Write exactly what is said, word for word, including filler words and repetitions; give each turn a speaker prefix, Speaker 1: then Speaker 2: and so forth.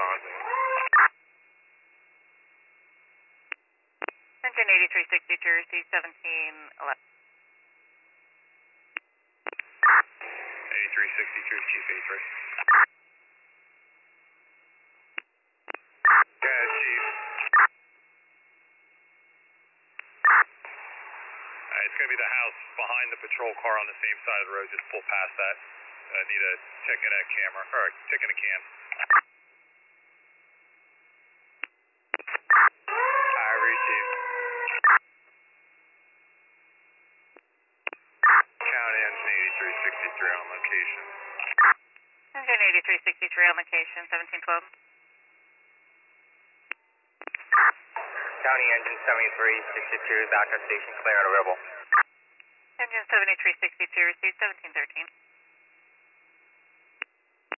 Speaker 1: responding.
Speaker 2: Engine eighty-three sixty-two, receive seventeen eleven.
Speaker 1: eighty-three sixty-two, Chief eighty-three. Go ahead, Chief. Alright, it's going to be the house behind the patrol car on the same side of the road. Just pull past that. I need a tick in a camera, or a tick in a can. I received. County engine eighty-three sixty-three on location.
Speaker 2: Engine eighty-three sixty-three on location, seventeen twelve.
Speaker 3: County engine seventy-three sixty-two, backup station clear on arrival.
Speaker 2: Engine seventy-three sixty-two, receive seventeen thirteen.